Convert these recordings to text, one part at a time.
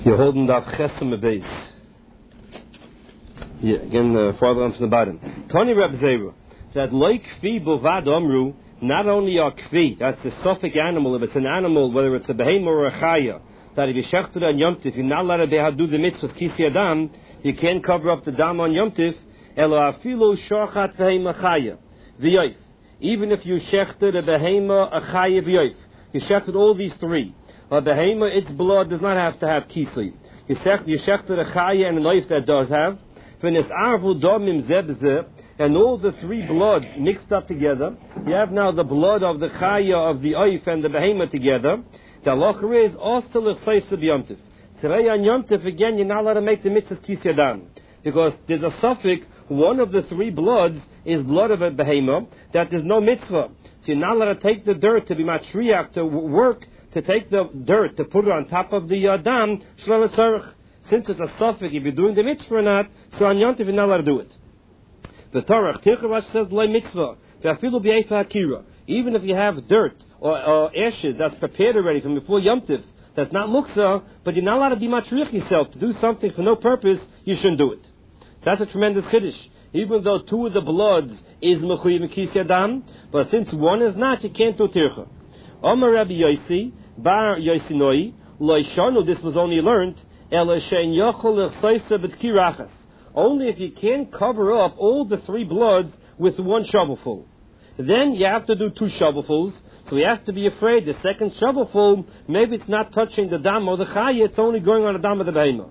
You're holding that chesem base. Yeah, again, farther on from the bottom. Tani Reb Zeru, that like kfi bovad amru, not only are kfi, that's the suffix animal, if it's an animal, whether it's a behemoth or a chaya, that if you shechted on Yom Tif, you're not allowed to do the mitzvahs kisi adam, you can't cover up the dam on Yom Tif, elo afilu shorchat behemah chaya, v'yoif. Even if you shechted a behemoth, a chaya, v'yoif. You shechted all these three. A behemoth, its blood does not have to have kisi. You shechted a chaya and a knife that does have. And all the three bloods mixed up together. You have now the blood of the chaya, of the oif, and the behemoth together. The halacha is also l'chseisa b'yomtiv. Today on Yom Tif, again, you're not allowed to make the mitzvah kis yadam, because there's a suffix. One of the three bloods is blood of a behemoth that there's no mitzvah. So you're not allowed to take the dirt to be matriach, to work to take the dirt to put it on top of the dam. Shlel tzarich. Since it's a suffix, if you're doing the mitzvah or not, so on Yom Tif you're not allowed to do it. The Torah Tircha says loy mitzvah. Even if you have dirt or ashes that's prepared already from before Yom Tif, that's not muksa, but you're not allowed to be matriach yourself to do something for no purpose, you shouldn't do it. That's a tremendous chiddush. Even though two of the bloods is mechuyev kis yadam, but since one is not, you can't do tircha. Omar Rabbi Yosi bar Yosinoi loy shanu. This was only learned. Only if you can't cover up all the three bloods with one shovelful. Then you have to do two shovelfuls. So you have to be afraid the second shovelful, maybe it's not touching the dam or the chaya, it's only going on the dam of the behemoth.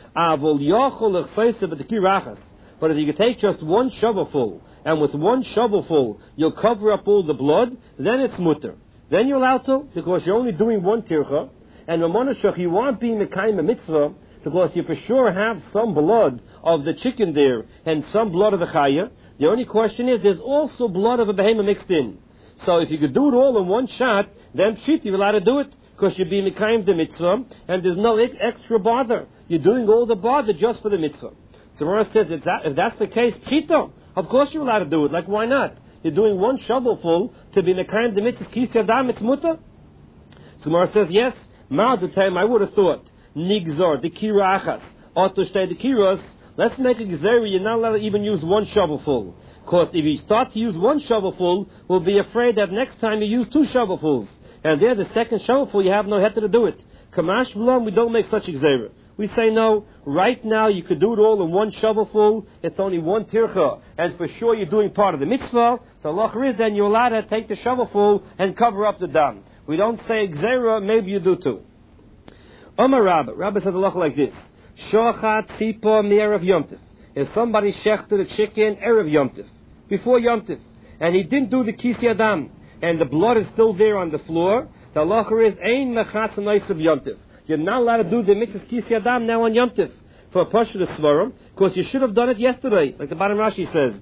But if you can take just one shovelful, and with one shovelful you'll cover up all the blood, then it's mutter. Then you're allowed to, because you're only doing one tircha. And Ramonashach, you aren't being the kind of mitzvah because you for sure have some blood of the chicken there and some blood of the chaya. The only question is there's also blood of a behemoth mixed in. So if you could do it all in one shot, then pshit, you're allowed to do it because you're being the kind of the mitzvah and there's no extra bother. You're doing all the bother just for the mitzvah. So Mara says if that's the case, pshita, of course you're allowed to do it. Like why not? You're doing one shovelful to be the kind of the mitzvah kis yadam, it's mutter. So Mara says yes. Now the time I would have thought nigzor the kirachas or to stay the kiros. Let's make a gzeri. You're not allowed to even use one shovelful, because if you start to use one shovelful, we'll be afraid that next time you use two shovelfuls, and there the second shovelful you have no heter to do it. Kamash v'lom, we don't make such a gzeri. We say no. Right now you could do it all in one shovelful. It's only one tircha, and for sure you're doing part of the mitzvah. So Allah is then you're allowed to take the shovelful and cover up the dam. We don't say Gzera, maybe you do too. Omar Rabba. Rabba says Allah like this. Shochat tzipo mi'erev Yom Tif. If somebody shechted a chicken erev Yom Tif, before Yom Tif, and he didn't do the kis yadam, and the blood is still there on the floor, the Allah is ein mechatz anais of Yom Tif. You're not allowed to do the mitzvah kis yadam now on Yom Tif for a pasha to svarim, because you should have done it yesterday, like the bottom Rashi says.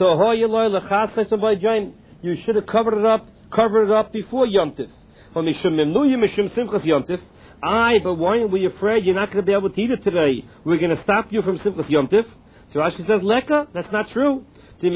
You should have covered it up before Yom Tif. But why are we afraid you're not going to be able to eat it today? We're going to stop you from Simchas Yom Tif. So Rashi says, Leka, that's not true.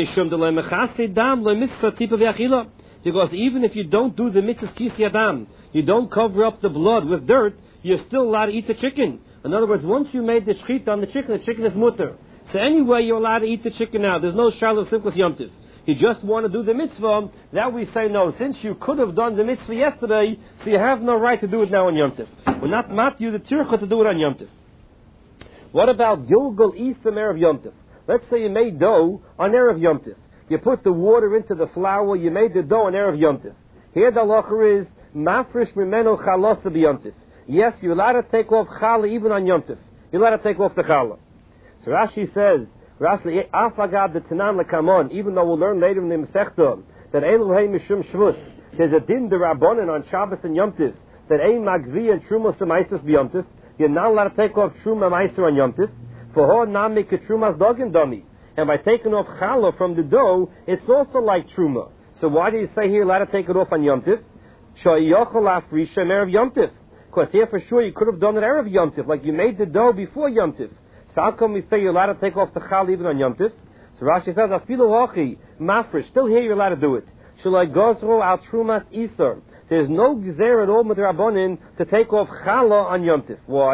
Because even if you don't do the mitzvah kis yadam, you don't cover up the blood with dirt, you're still allowed to eat the chicken. In other words, once you made the shechita on the chicken is mutter. So anyway, you're allowed to eat the chicken now. There's no shal of Simchas Yom Tif. You just want to do the mitzvah, that we say no. Since you could have done the mitzvah yesterday, so you have no right to do it now on Yom Tif. We're not mat you the tircha to do it on Yom Tif. What about Gilgal Eastam Erev Yom Tif? Let's say you made dough on Erev Yom Tif. You put the water into the flour, you made the dough on Erev Yom Tif. Here the halacha is, mafresh mimeno chalosa b'Yom Tif. Yes, you're allowed to take off challah even on Yom Tif. You're allowed to take off the challah. So Rashi says, Afagad the Tanan lekamon, even though we'll learn later in the Masechta that Elohei Mishum Shvus, there's a din derabbanan on Shabbos and Yom Tif that Ein Magvi and Truma Semaisus b'Yom Tif. You're not allowed to take off Truma Meiser on Yom Tif. For Ho Nami Ketrumas Dogin Dami, and by taking off Challah from the dough, it's also like Truma. So why do you say here you're allowed to take it off on Yom Tif? Shoyochel Afrisha Erev Yom Tif. Because here for sure you could have done it Erev Yom Tif, like you made the dough before Yom Tif. So how come we say you're allowed to take off the chal even on Yom Tif? So Rashi says, Afilu hochi, mafresh, still here you're allowed to do it. Shalai gozro al trumas isar. There's no gzer at all with Rabbanin to take off challah on Yom Tif. Why?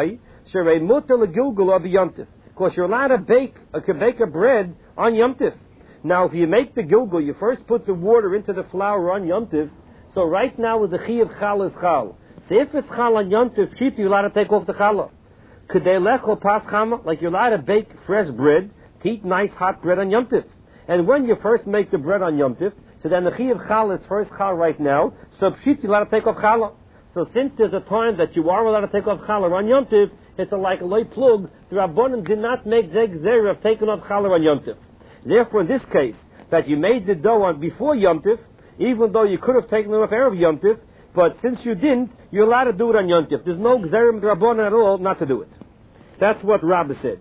Sherei mutter legilgula b'yomtiv. Because you're allowed to bake a bread on yomtiv. Now, if you make the gilgul, you first put the water into the flour on yomtiv. So right now, with the chi of chal is chal. So if it's chal on yomtiv, cheap, you're allowed to take off the challah. Kedei lecho pas chama, like you're allowed to bake fresh bread, to eat nice hot bread on yomtiv. And when you first make the bread on yomtiv, so then the chi of chal is first chal right now. So cheap, you're allowed to take off challah. So since there's a time that you are allowed to take off challah on yomtiv, it's like a loy plug. The Rabbanim did not make the gzera of taking off challah on yomtiv. Therefore, in this case, that you made the dough on before yomtiv, even though you could have taken it off erev yomtiv, but since you didn't, you're allowed to do it on yomtiv. There's no gzerim Rabbanim at all not to do it. That's what Rabbah said.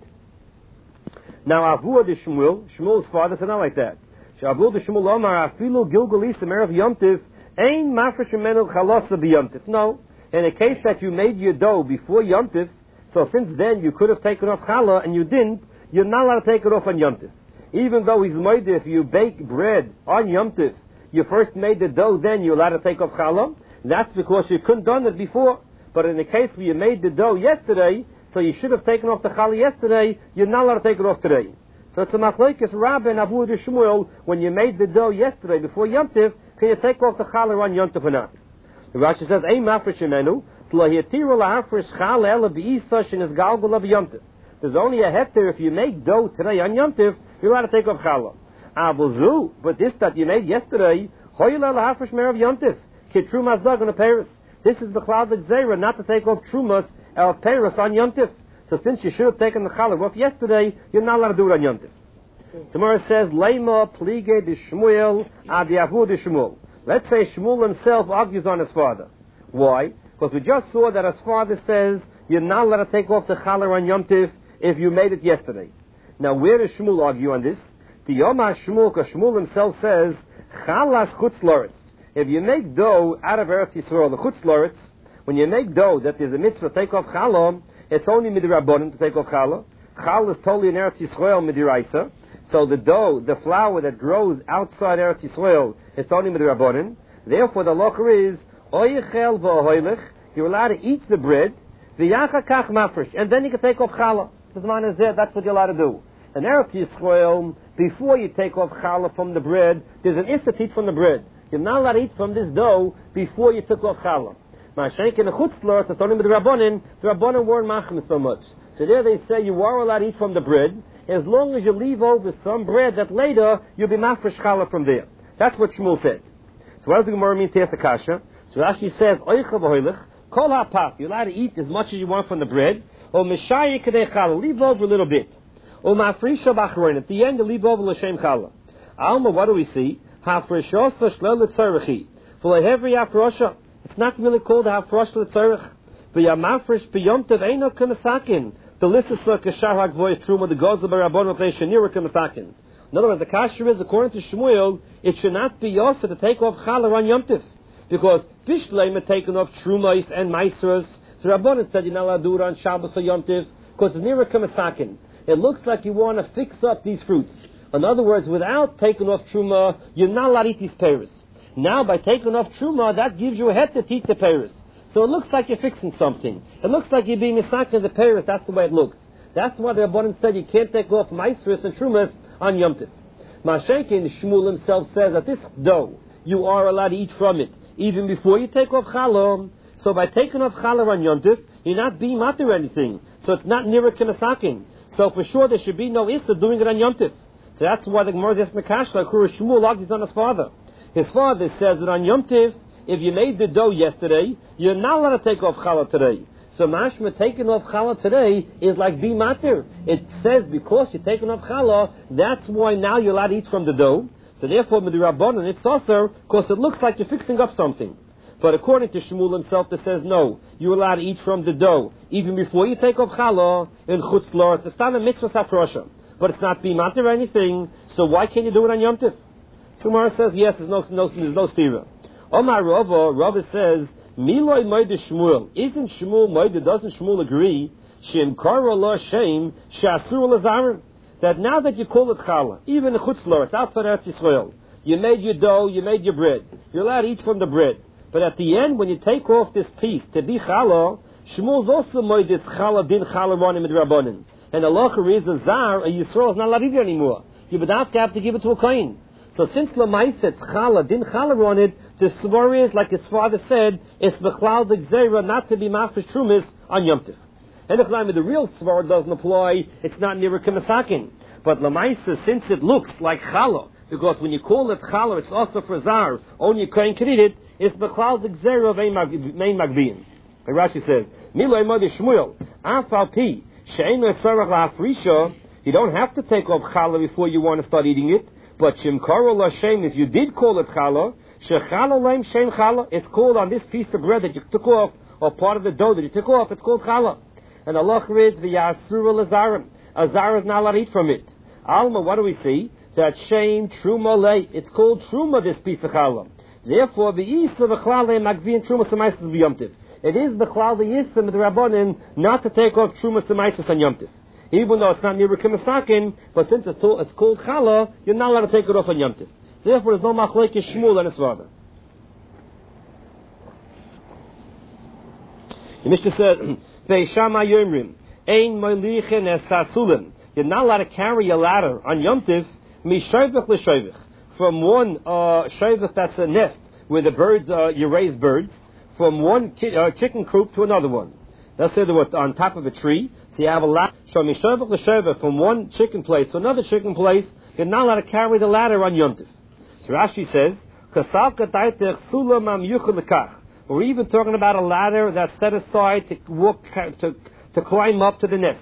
Now, Avua de Shmuel's father said not like that. Avua de Shmuel Omar afilu gilgulis erev yomtiv ein mafresh menu chalosa b'yomtiv. No, in a case that you made your dough before yomtiv, so since then you could have taken off challah and you didn't, you're not allowed to take it off on yomtiv. Even though he's made if you bake bread on yomtiv, you first made the dough, then you're allowed to take off challah. That's because you couldn't done it before. But in the case where you made the dough yesterday, so you should have taken off the challah yesterday, you're not allowed to take it off today. So it's a machlokes Rabbah and Abu de Shmuel, when you made the dough yesterday before yomtiv, can you take off the challah on yomtiv or not? The Rashi says, "Ein mafresh imenu, lo yetiru lahafresh challah ela b'isa shenis galgula b'yomtiv." There's only a hectare if you make dough today on yomtiv, you're allowed to take off challah. Abuzu, but this that you made yesterday, hoyla lahafresh merav yomtiv, kitrumas dog on a paris. This is the cloud of zera, not to take off trumas of paris on yomtiv. So since you should have taken the challah off yesterday, you're not allowed to do it on yomtiv. Tomorrow says, Leima plige de Shmuel adi avu de Shmuel. Let's say Shmuel himself argues on his father. Why? Because we just saw that his father says you're not allowed to take off the challah on yomtiv if you made it yesterday. Now, where does Shmuel argue on this? The Yomah Shmuel, because Shmuel himself says, Chalas chutz loretz. If you make dough out of Eretz Yisrael, the chutz loretz, when you make dough that there's a mitzvah to take off challah, it's only midirabbonim to take off challah. Challah is totally in Eretz Yisrael midiraisa. So the dough, the flour that grows outside Eretz Yisrael, it's only midirabbonim. Therefore, the locher is oyichel v'ohoylech. You're allowed to eat the bread, v'yachakach mafresh, and then you can take off challah. That's what you're allowed to do. In Eretz Yisrael, before you take off challah from the bread, there's an issa to eat from the bread. You're not allowed to eat from this dough before you took off challah. Ma'ashenk in the chutzlor, it's only with the Rabbanim weren't machim so much. So there they say you are allowed to eat from the bread, as long as you leave over some bread that later you'll be mafresh challah from there. That's what Shmuel said. So what does the Gemara mean, Te'es Akasha? So Rashi says, Oicha v'hoylech, kol ha'pach, you're allowed to eat as much as you want from the bread, or mishayik kadei challah, leave over a little bit. Or mafrisha b'achroin, at the end you leave over l'shem challah. Alma, what do we see? Hafreshosa shlel l'tzarech. For every hafrosha, it's not really called hafrosh l'tzarech. V'yamafresh b'yomtev eino k'mesakin. The lissasa k'shar ha'gvoy truma, the goza b'rabon v'plei shenira k'mesakin. In other words, the kasher is, according to Shmuel, it should not be yosa to take off challah on yomtev. Because fish blame are taken off trumais and maisras. So Rabbanan said you're not allowed to do it on Shabbos or yomtev, because it's nira k'mesakin. It looks like you want to fix up these fruits. In other words, without taking off truma, you're not allowed to eat these pears. Now, by taking off truma, that gives you a head to eat the pears. So it looks like you're fixing something. It looks like you're being misakin the pears. That's the way it looks. That's why the Rabbanan said you can't take off maisras and trumas on Yom Tov. Mashenkin, Shmuel himself says that this dough, you are allowed to eat from it, even before you take off challah. So by taking off challah on Yom Tov, you're not being matir or anything. So it's not nira k'nesakin. So for sure there should be no issa doing it on Yom Tov. So that's why the Gemara is asking the Kashla, Shmuel argues on his father. His father says that on Yom Tov, if you made the dough yesterday, you're not allowed to take off challah today. So mashma taking off challah today is like be matir. It says because you're taking off challah, that's why now you're allowed to eat from the dough. So therefore, with the Rabbanan, it's also because it looks like you're fixing up something. But according to Shmuel himself, that says no, you're allowed to eat from the dough even before you take off challah in chutz la'aretz. It's not a mitzvah safrosha, but it's not be matir or anything. So why can't you do it on Yom Tov? So Gemara says yes, there's no stira. Omar Rava says Miloi Moide Shmuel. Isn't Shmuel Moide? Doesn't Shmuel agree? Shem Kara La Shem Shasur Lazarim. That now that you call it challah, even the chutz la'aretz outside Eretz Yisrael, you made your dough, you made your bread. You're allowed to eat from the bread. But at the end, when you take off this piece to be challah, Shmuel's also moed it's chala din chala ronim midrabanan. And the halacha is a zar, a Yisrael is not allowed to eat it anymore. You would have to give it to a kohen. So since Lamais it's chala din chala on it, the svar is, like his father said, it's bechlal the gzeira not to be mafresh trumis on Yom Tov. And the real svar doesn't apply, it's not near a kemasakin. But Lamaisa, since it looks like challah, because when you call it challah, it's also for zar, only a kohen can eat it, it's bechlal the gzeira of main magbiyin. Like Rashi says, Milo Imodi Shmuel, Afal Pi, She'en Sarach LaHafrisha, you don't have to take off challah before you want to start eating it, but Shimkaro Lashem, if you did call it challah, Shechallah Laim Shem Challah, it's called on this piece of bread that you took off, or part of the dough that you took off, it's called challah. And Allah reads, V'yasura Lazarim, a zar is not allowed to eat from it. Alma, what do we see? That Shem Truma Lei, it's called Truma, this piece of challah. Therefore, V'yisa V'chlale Magvian Truma Samaisis B'yomtiv. It is the Chlal the Yisem of the Rabbanin not to take off Trumas Samaisis on Yom Tov. Even though it's not near Kemasakin, but since it's called Chala, you're not allowed to take it off on Yom Tov. So therefore, there's no Machlekes Shmuel and his father. The Mishnah says, Ve'shama Yomrim, Ein Moilichen Es Sasulim. You're not allowed to carry a ladder on Yom Tov, Mishovich L'shovich. From one shovich that's a nest, where the birds, you raise birds, from one chicken coop to another one. Let's say they were on top of a tree, so you have a ladder. From one chicken place to another chicken place, you're not allowed to carry the ladder on Yom Tov. So Rashi says, we're even talking about a ladder that's set aside to walk, to climb up to the nest.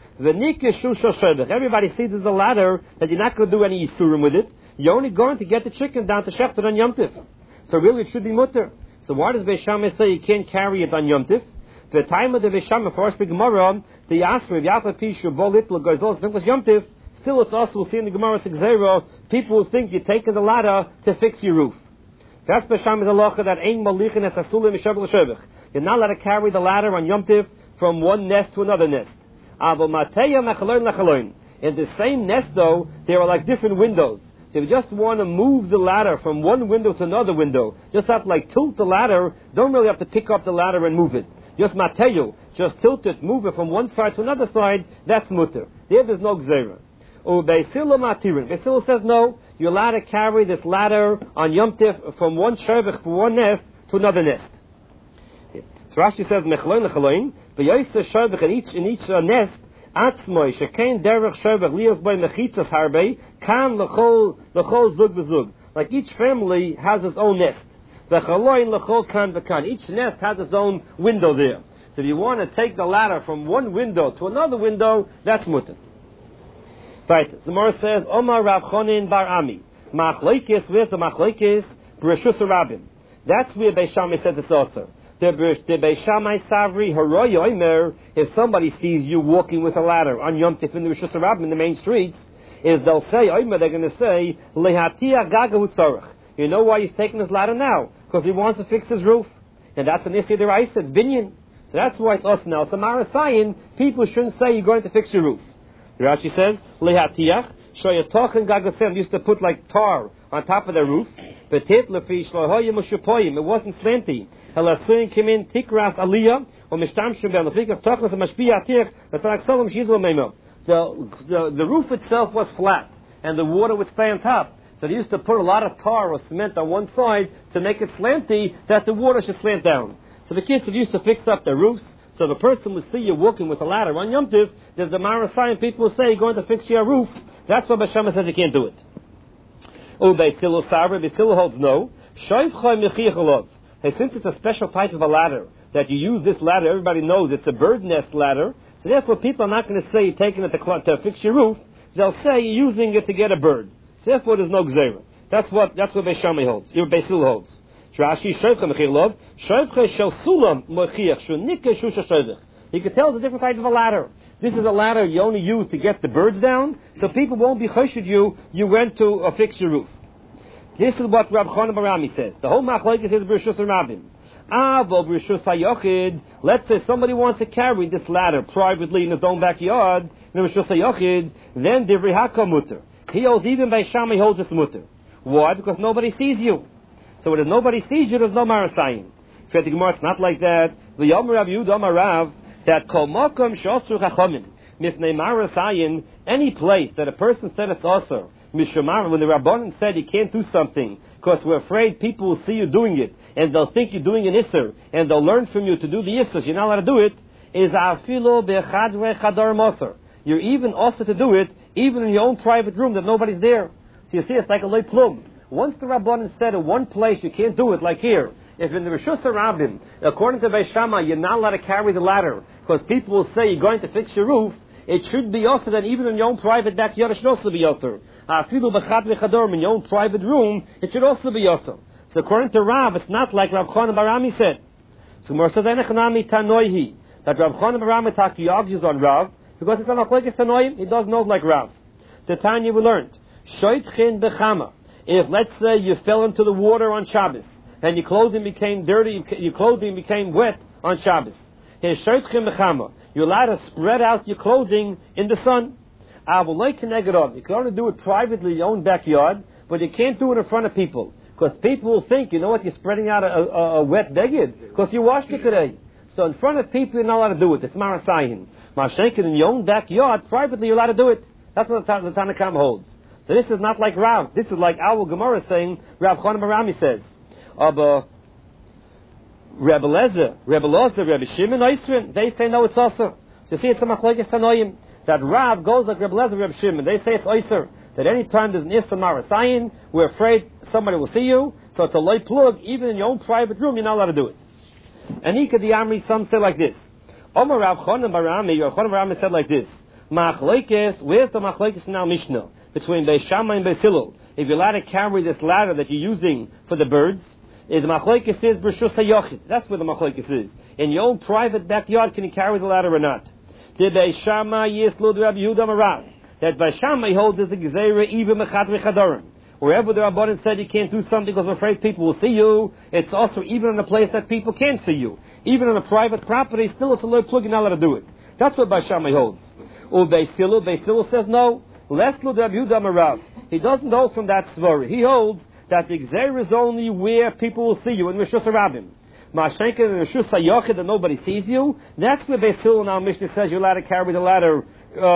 Everybody sees there's a ladder that you're not going to do any yisurim with it. You're only going to get the chicken down to Shechted on Yom Tov. So really it should be mutter. So why does Beishamah say you can't carry it on Yom Tov? The time of the Beishamah, for us big Gemara, the Yasmer, Yafa Pishu, Bolitla, goes also think was Yom Tov. Still, it's also, we'll see in the Gemara Tzigzera, people will think you're taking the ladder to fix your roof. That's Beishamah's halacha that Ein Malichin Es Asulim Mishav L'Shevich. You're not allowed to carry the ladder on Yom Tov from one nest to another nest. Avo Mateya Mechaloin Lechaloin. In the same nest, though, there are like different windows. So if you just want to move the ladder from one window to another window, just have to like tilt the ladder, don't really have to pick up the ladder and move it. Just mateyu, just tilt it, move it from one side to another side, that's mutter. There's no gzeira. Beisila matirin. Beisila says no, you're allowed to carry this ladder on Yom Tov from one shavich, from one nest to another nest. So Rashi says, mechloin lechaloin, v'yoyse shavich in each nest, Atzmoy shekain derech shavach lios by mechitzas harbe kan lechol zug bezug. Like each family has its own nest. V'chaloin lechol kan v'kan. Each nest has its own window there. So if you want to take the ladder from one window to another window, that's mutter. Right. The Gemara says, Omar Rav Chonin Bar Ami. Machlekes with the machlekes b'reshus Rabbim. That's where Beishamai said this also. The Beishamai Savri Haroy Omer, if somebody sees you walking with a ladder on Yom Tov in the Rishus Rabbim in the main streets, is they'll say, Omer, they're going to say, Lehatia Gagahu Tzorach. You know why he's taking his ladder now? Because he wants to fix his roof. And that's an issue deraisa, it's binyan. So that's why it's us now. So Marasayan, people shouldn't say you're going to fix your roof. The Rashi says, Lehatiach, Shoyatoch and Gagasem used to put like tar on top of the roof. But it wasn't slanty. Helasuin came in tikras aliyah or mishtamshim ben lefikas tachlas mashpia atir v'tarak solom shizlo meimo. The roof itself was flat and the water would stay on top. So they used to put a lot of tar or cement on one side to make it slanty that the water should slant down. So the kids used to fix up their roofs. So the person would see you walking with a ladder on Yom Tov. There's the Marasayan people will say you're going to fix your roof. That's why Bashama says you can't do it. Beisilu Sarva, Beisilu holds no. Hey, since it's a special type of a ladder, that you use this ladder, everybody knows it's a bird nest ladder, so therefore people are not going to say you're taking it to fix your roof, they'll say you're using it to get a bird. So therefore there's no gzeira. That's what Beishami holds, Beisilu holds. Rashi Shovcha Mechilov, Shovcha Shel Sulam Mechiach, Shunika Shusha Shovich. You can tell it's a different type of a ladder. This is a ladder you only use to get the birds down, so people won't be choshed you went to fix your roof. This is what Rab Chanan Barami says. The whole machlokes is b'reshus Rabbim. Avo b'reshus hayochid. Let's say somebody wants to carry this ladder privately in his own backyard, b'reshus hayochid, then divrei haka mutter. He holds, even by Shama, he holds this mutter. Why? Because nobody sees you. So when nobody sees you, there's no marasayim. The Gemara, it's not like that. The Yom Rav Yehuda Amar Rav, that Kol Makom Shosru Chachamim, Mifnei Marasayin, any place that a person said it's Osir, Mishamar, when the Rabbanan said you can't do something, because we're afraid people will see you doing it, and they'll think you're doing an Isser, and they'll learn from you to do the Issers, you're not allowed to do it, is Afilo Bechadre Chadar Moser. You're even Osir to do it, even in your own private room that nobody's there. So you see, it's like a lay plum. Once the Rabbanan said in one place you can't do it, like here, if in the Rishus HaRabim, according to Beis Shammai, you're not allowed to carry the ladder, because people will say you're going to fix your roof, it should be also that even in your own private backyard, it should also be also. In your own private room, it should also be also. So according to Rav, it's not like Rav Chanan bar Ami said. So Gemara says, that Rav Chanan bar Ami argues on Rav, because it's a machlokes tanoim, he doesn't know like Rav. The Tanya we learned, shoitchin bechama. If, let's say, you fell into the water on Shabbos, and your clothing became dirty, your clothing became wet on Shabbos. You're allowed to spread out your clothing in the sun. You can only do it privately in your own backyard, but you can't do it in front of people. Because people will think, you know what, you're spreading out a wet beged, because you washed it today. So in front of people, you're not allowed to do it. It's marasayin. Mashenkin, in your own backyard, privately, you're allowed to do it. That's what the Tanakhama holds. So this is not like Rav. This is like our Gemara saying, Rav Chanan bar Ami says. Aber Rebbe Lezer, Rebbe Shimon, Oisrin, they say no, it's also. So you see, it's a machlokes tanoim. That Rav goes like Rebbe Lezer, Rebbe Shimon. They say it's Oiser. That any time there's an Issa Marasayin, we're afraid somebody will see you. So it's a light plug. Even in your own private room, you're not allowed to do it. And Ika the Amri, some say like this. Omer Rav Chanan bar Ami, Rav Chanan bar Ami said like this. Machlokes, where's the machlokes in our Mishnah? Between Beis Shammai and Beis Hillel. If you're allowed to carry this ladder that you're using for the birds, is the machlokes is b'rshus hayochid. That's where the machlokes is. In your own private backyard, can you carry the ladder or not? Did Beis Shammai yislud Rabbi Yehuda Amar Rav, that Beis Shammai holds as a gezeira even mechatri chadarim. Wherever the Rabbanan said you can't do something because we're afraid people will see you, it's also even in a place that people can't see you. Even on a private property, still it's a low plug, you're not allowed to do it. That's what Beis Shammai holds. Or Beis Hillel says no. Leslud Rabbi Yehuda Amar Rav. He doesn't hold from that svara. He holds that the Gzeir is only where people will see you in Rishus HaRabim. Mashenka in Rishus HaYochid that nobody sees you, that's where Beis Hillel in our Mishnah says you're allowed to carry the ladder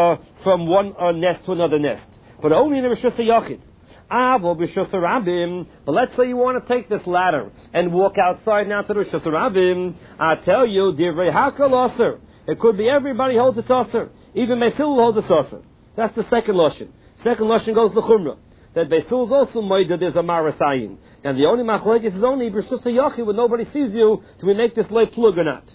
from one nest to another nest. But only in the Rishus HaYochid. Avo Rishus HaRabim. But let's say you want to take this ladder and walk outside now to the Rishus HaRabim. I tell you, Divrei Hakal Osir. It could be everybody holds its Osir. Even Beis Hillel holds its Osir. That's the second Lashon. Second Lashon goes to Chumrah. That Beis Hillel is also made that there's a marasayin. And the only machlokes is only b'rshus hayochid when nobody sees you, do we make this lay plug or not?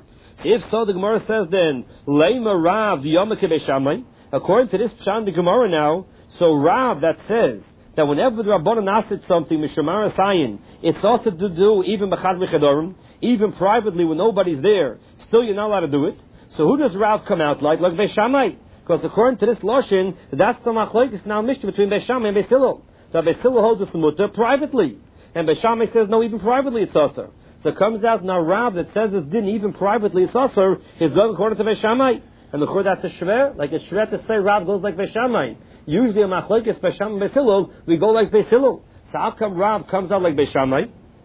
If so, the Gemara says then, Leima Rav Yomake Beis Shammai. According to this Pshan, the Gemara now, so Rav that says that whenever the Rabbanan asked something, Mishamar Asayin, it's also to do even b'chad v'chedorim, even privately when nobody's there, still you're not allowed to do it. So who does Rav come out like? Like Beis Shammai. Because according to this Lashon, that's the machlokes now Mishnah between Beis Shammai and Beis Hillel. So Beis Hillel holds a mutter privately. And Beis Shammai says, no, even privately it's also. So it comes out now Rav that says this didn't even privately it's also, is going according to Beis Shammai. And the that's a shver, like a shver to say Rav goes like Beis Shammai. Usually a machlokes Beis Shammai and Beis Hillel, we go like Beis Hillel. So how come Rav comes out like Beis Shammai?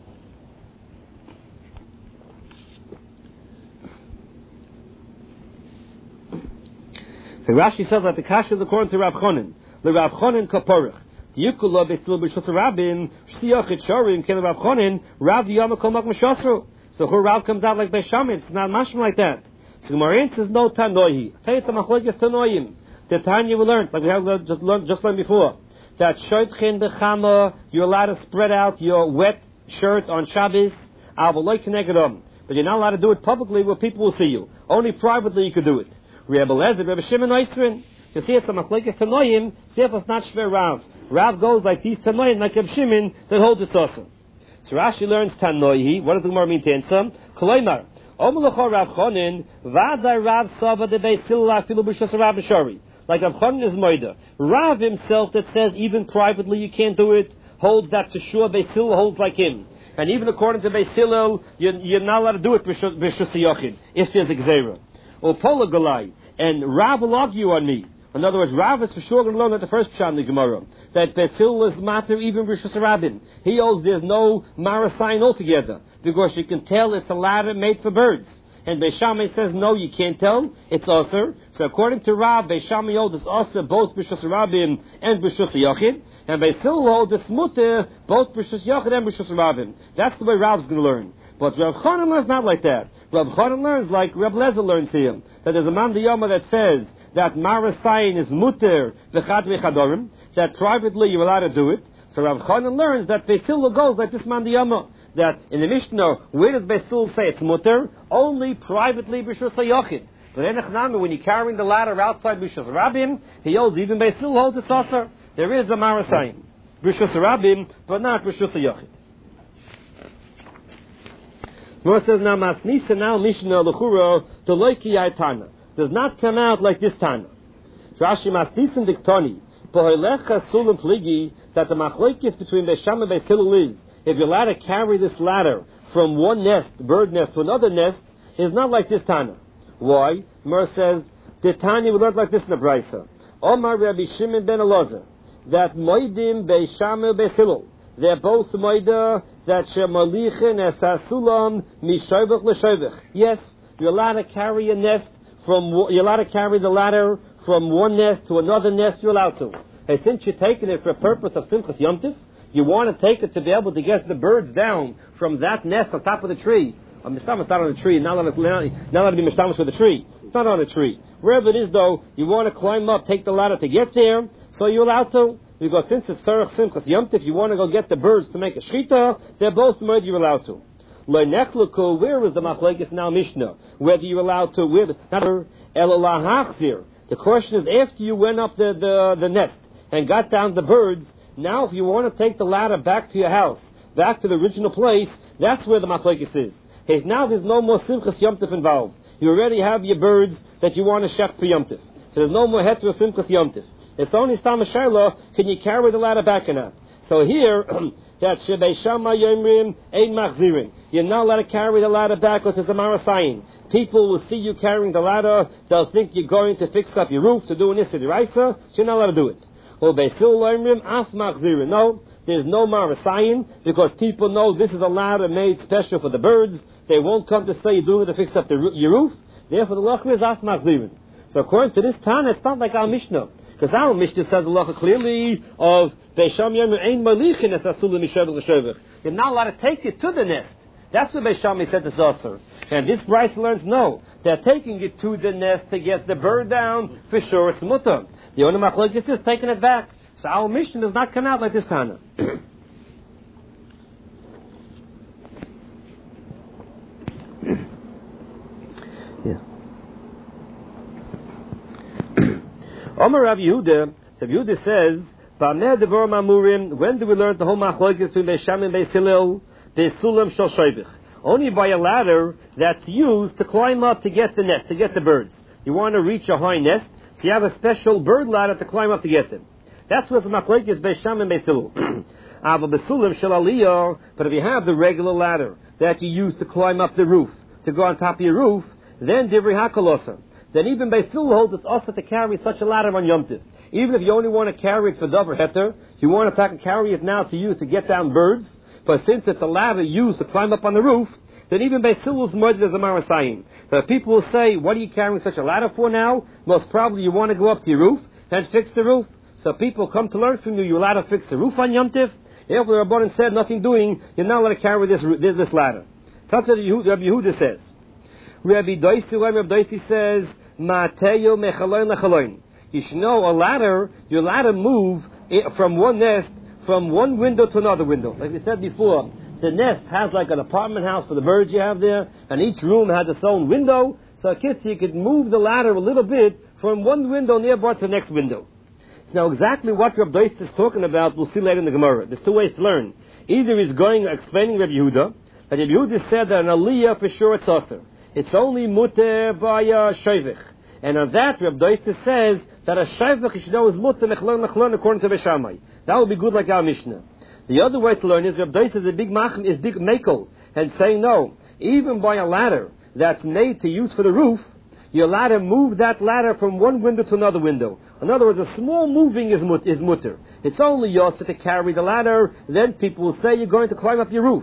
So Rashi says that the kasha is according to Rav Chanan. The Rav Chanan kaporach. The yukula beistil b'shus Rabim shiyachit sharim ken Rav Chanan Rav Yom Komak Meshasru. So who Rav comes out like Beis Shammai, it's not mashma like that. So Gemara says no tanohi. Hey, it's a machlokes tanoim. The Tanya we learned, like we have just learned before, that shoitchin bechama, you're allowed to spread out your wet shirt on Shabbos. Avaloi kenegedom, but you're not allowed to do it publicly where people will see you. Only privately you could do it. Rebbe Lezer, Rebbe Shimon, Oisrin. So see, it's a machlokes tanoim. See if it's not shver Rav. Rav goes like these tanoim, like Rebbe Shimon, that holds it also. So Rashi learns tanoihi. What does the Gemara mean to answer? Koloimar. Omulacha Rav Chanan, Vadai Rav Sava de Beis Hillel afilu b'shus Rav Shari. Like Rav Chanan is moida. Rav himself that says even privately you can't do it, holds that for sure Beis Hillel holds like him. And even according to Beis Hillel, you're not allowed to do it b'shus hayochid, if there's a gzeira. Or Pola Galai, and Rav will argue on me. In other words, Rav is for sure going to learn at the first Pshat in the Gemara that Beis Hillel is matter even Rishus Rabin. He holds there's no Marasayin altogether. because you can tell it's a ladder made for birds. And Beis Shammai says, no, you can't tell. It's Aser. So according to Rav, Beis Shammai holds it's Aser both B'Shus Rabim and B'Shus Yachid. And Beis Hillel holds it's Mutter both B'Shus Yachid and B'Shus Rabim. That's the way Rav's going to learn. But Rav Chanan learns not like that. Rav Chanan learns like Rav Lezer learns here. That there's a man Yoma that says that Marasayin is Mutter V'chad V'chadorim. That privately you're allowed to do it. So Rav Chanan learns that Beis Hillel goes like this man Yoma. That in the Mishnah, where does Beis Hillel say it's mutter? Only privately b'shus hayachid. But in Echnami, when you're carrying the ladder outside b'shus rabim, he holds, even Beis Hillel holds it's aser. There is a marasayim. B'shus rabim, but not b'shus hayachid. More says, now masnisa now Mishnah l'chura deloiki yai-tana. Does not come out like this Tana. Rashi masnisim diktoni, po'helecha sulam pligi, that the machlokes between Beis Shammai and Beis Hillel is, if you're allowed to carry this ladder from one nest, bird nest, to another nest, is not like this Tana. Why? Mer says, the Tanya we learned like this in the Brisa. Omar Rabbi Shimon ben Elazar, that Moedim Beis Shammai Beis Hillel, they're both Moeda, that Shemalichin Esasulam Mishovech Leshovech. Yes, you're allowed to carry a nest you're allowed to carry the ladder from one nest to another nest, you're allowed to. And since you're taking it for a purpose of Simchas Yom Tov, you want to take it to be able to get the birds down from that nest on top of the tree. It's not on the tree, not allowed to be mishtamish with the tree. It's not on the tree. Wherever it is, though, you want to climb up, take the ladder to get there, so you're allowed to. Because since it's Tzarech Simchas Yom Tov, if you want to go get the birds to make a shchita, they're both made, you're allowed to. Where is the machlekes now Mishnah? Whether you're allowed to, the question is, after you went up the nest and got down the birds, now if you want to take the ladder back to your house, back to the original place, that's where the machlekes is. Now there's no more Simchas Yom Tov involved. You already have your birds that you want to shech for Yom Tov. So there's no more heter Simchas Yom Tov. It's only Stam Shayla, can you carry the ladder back or not? So here, that Shebei Shammai Yomrim Ein Machzirin. You're not allowed to carry the ladder back because it's a marasayin. People will see you carrying the ladder, they'll think you're going to fix up your roof to do an Issa D'Oraisa, so you're not allowed to do it. Or Beis Hillel Yomrim Af Machzirin. No, there's no marasayin, because people know this is a ladder made special for the birds. They won't come to say you're doing it to fix up your roof. Therefore the lachri is Af Machzirin. So according to this Tana, it's not like our Mishnah. Because our Mishnah says Allah clearly of Beis Shammai Ein Malichin Es Asulim Mishovech L'Shovech. You're not allowed to take it to the nest. That's what Beis Shammai said to Zasar. And this Bryce learns no. They're taking it to the nest to get the bird down. For sure it's mutter. The only machlokes is taking it back. So our Mishnah does not come out like this Tana. Omar Rav Yehuda, so Yehuda says, when do we learn the whole machlokes between Beis Shammai and Beis Hillel? Besulam shel shovech. Only by a ladder that's used to climb up to get the nest, to get the birds. You want to reach a high nest, so you have a special bird ladder to climb up to get them. That's what the machlokes Beis Shammai and Beis Hillel. Besulam shel aliyah, but if you have the regular ladder that you use to climb up the roof, to go on top of your roof, then divrei hakalosa. Then even Beis Hillel holds it's also to carry such a ladder on Yom Tov. Even if you only want to carry it for davar heter, you want to carry it now to use to get down birds, but since it's a ladder used to climb up on the roof, then even Beis Hillel's murdered as a marasayim. So people will say, what are you carrying such a ladder for now? Most probably you want to go up to your roof and fix the roof. So people come to learn from you, you're allowed to fix the roof on Yom Tov. If the Rabbanan said nothing doing, you're not allowed to carry this ladder. That's what Rabbi Yehuda says. Rabbi Doisi says, Mateyo mechaloin lechaloin. You should know a ladder, you're allowed to move from one nest, from one window to another window. Like we said before, the nest has like an apartment house for the birds you have there, and each room has its own window, so you could move the ladder a little bit from one window nearby to the next window. Now exactly what Rabbi Doist is talking about, we'll see later in the Gemara. There's two ways to learn. Either he's explaining Rabbi Yehuda, that Rabbi Yehuda said that an aliyah for sure it's aser. It's only muter by a shovech. And on that, Rabbi Doisa says that a shovech you should know is muter nechlon according to Beis Shammai. That would be good like our Mishnah. The other way to learn is Rabbi Doisa is big makel, and saying no, even by a ladder that's made to use for the roof, you're allowed to move that ladder from one window to another window. In other words, a small moving is mutter. It's only yours to carry the ladder, then people will say you're going to climb up your roof.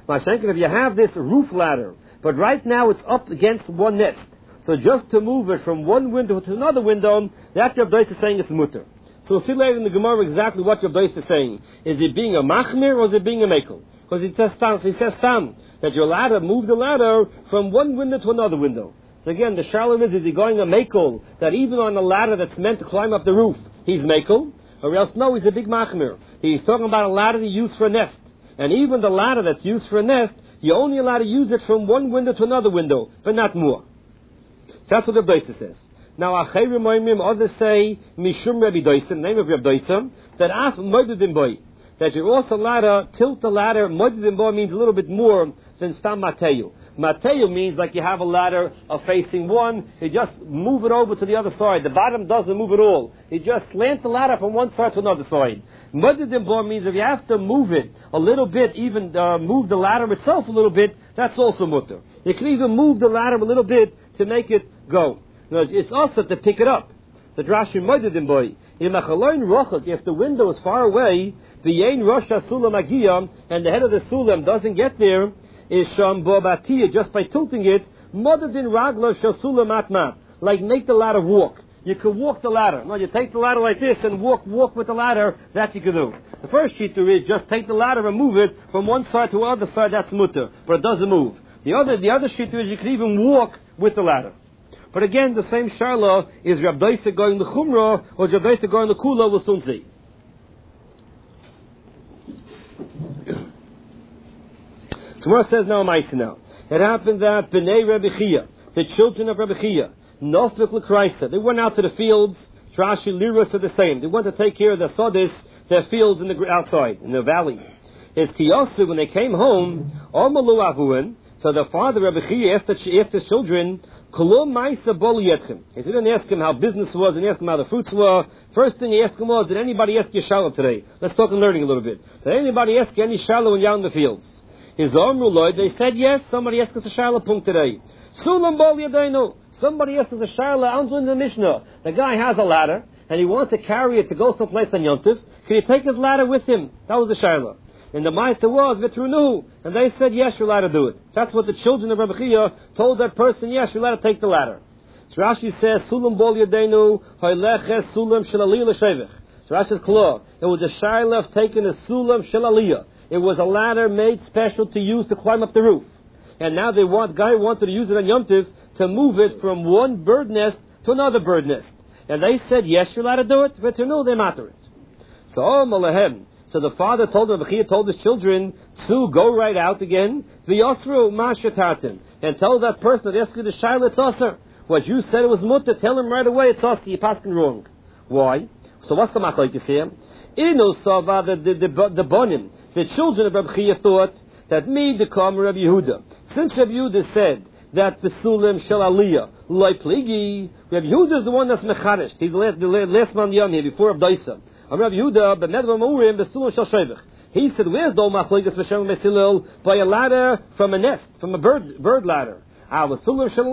Mashenkin, if you have this roof ladder, but right now it's up against one nest, so just to move it from one window to another window, that Rav Dois is saying it's mutter. So we'll see later in the Gemara exactly what Rav Dois is saying. Is it being a machmir or is it being a mekel? Because he says tam, that your ladder, move the ladder from one window to another window. So again, the shalom is he going a mekel, that even on a ladder that's meant to climb up the roof, he's mekel, or else no, he's a big machmir. He's talking about a ladder you use for a nest. And even the ladder that's used for a nest, you're only allowed to use it from one window to another window, but not more. That's what the Doisa says. Now, Achayrim Moimim, others say, Mishum Rabbi Doisa, name of Rabbi Doisa, that Af Moededim Boy, that you're also allowed to tilt the ladder. Moededim Boy means a little bit more than Stam Mateyu. Mateyu means like you have a ladder facing one, you just move it over to the other side. The bottom doesn't move at all. You just slant the ladder from one side to another side. Moededim Boy means if you have to move it a little bit, even move the ladder itself a little bit, that's also mutter. You can even move the ladder a little bit to make it go. Now, it's also to pick it up. The Drashi Moededim Boy. If the window is far away, the Yain Rosh HaSulam Agiyah, and the head of the Sulam doesn't get there, is Sham Bobatiyah, just by tilting it, Moededin Ragla Shasulam Atmat, like make the ladder walk. You can walk the ladder. No, you take the ladder like this and walk with the ladder, that you can do. The first shita is just take the ladder and move it from one side to the other side, that's mutter, but it doesn't move. The other shita is you can even walk with the ladder. But again, the same sharla is Rav Doisa going to Chumrah or Rav Doisa going to Kula, we'll soon see. So Gemara says now, now. It happened that Bnei Rabbi Chia, the children of Rabbi Chia, Nofik L'Kraisa, they went out to the fields, Trashi Liras are the same. They went to take care of their sodis, their fields in the outside, in the valley. His Kiyosu, when they came home, Omalu Avuin, so the father Rabbi Chia asked his children, Kolom Maisa Boli Yetchem. He didn't ask him how business was and ask him how the fruits were. First thing he asked him was, did anybody ask you shalom today? Let's talk and learning a little bit. Did anybody ask you any shalom when you're out in the fields? His Omruloid, they said yes, somebody asked us a shalom punkt today. Sulam Boli Yadainu. Somebody asked us a shalom in the Mishnah. The guy has a ladder and he wants to carry it to go someplace on Yom Tov. Can you take his ladder with him? That was the shalom. And the Ma'aser was Vitrunu, and they said yes, you're allowed to do it. That's what the children of Rabbi Chia told that person, yes, you're allowed to take the ladder. So Rashi says, Sulam Bol Yadeinu, Hoyleches Sulam Shilaliyah L'Shevich. So Rashi's claw. It was a Shailef taking a Sulam Shilaliyah. It was a ladder made special to use to climb up the roof. And now guy wanted to use it on Yom Tov to move it from one bird nest to another bird nest. And they said, yes, you're allowed to do it. Vitrunu, they matter it. So Malahem. So the father told Rabbi Chia told his children to go right out again, v'yosru ma'ashatatim, and tell that person that asked you the shaila it's osir. What you said it was mutter, tell him right away it's osir. You're passing wrong. Why? So what's the machlokes here? Inu sava the bonim, the children of Rabbi Chia thought that me the come Rabbi Yehuda. Since Rabbi Yehuda said that the sulim shel aliyah loy pligi, Rabbi Yehuda is the one that's mecharish. He's the last man yom here before Abdaisa. Rabbi Yehuda, he said, where's the machlokes v'shem mesilil? By a ladder from a nest, from a bird ladder. That was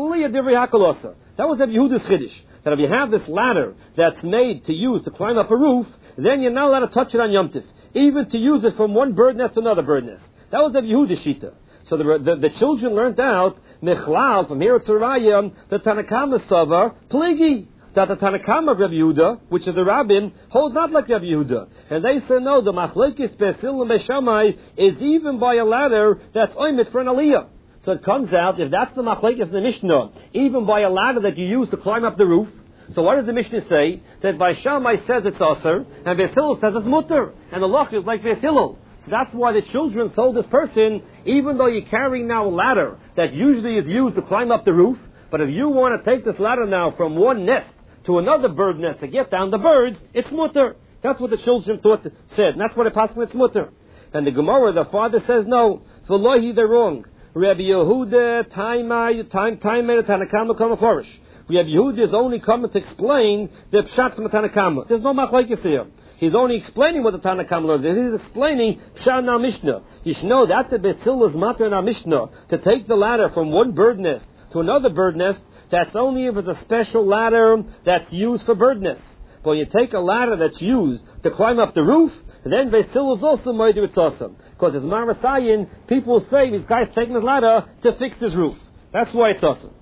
Rabbi Yehuda's chiddush. That if you have this ladder that's made to use to climb up a roof, then you're not allowed to touch it on Yom Tov, even to use it from one bird nest to another bird nest. That was Rabbi Yehuda's shita. So the children learned out mechlal from here at Tzarayim, the Tanakama Savar pligi. That the Tanakam of Rabbi Yehuda, which is the rabbin, holds not like Rabbi Yehuda. And they say no, the machlekes besil and beshamai is even by a ladder that's oimit for an aliyah. So it comes out, if that's the machlekes in the Mishnah, even by a ladder that you use to climb up the roof, so what does the Mishnah say? That by Shammai says it's aser, and Beis says it's mutter, and the lach is like Beis Hillel. So that's why the children told this person, even though you're carrying now a ladder that usually is used to climb up the roof, but if you want to take this ladder now from one nest to another bird nest to get down the birds, it's mutter. That's what the children said. And that's what it passed when it's mutter. And the Gemara, the father says, no, v'lohi, they're wrong. Rabbi Yehuda, Taimei, Tanakama, Kamachorish. Rabbi Yehuda is only coming to explain the pshat from the Tanakama. There's no machlokes here. He's only explaining what the Tanakama learns. He's explaining pshat in our Mishnah. You should know that the Beis is matter in our Mishnah to take the ladder from one bird nest to another bird nest. That's only if it's a special ladder that's used for bird nests. But when you take a ladder that's used to climb up the roof, then Beis Hillel is also Moider it's awesome. Because as Marasayin, people will say, this guy's taking his ladder to fix his roof. That's why it's awesome.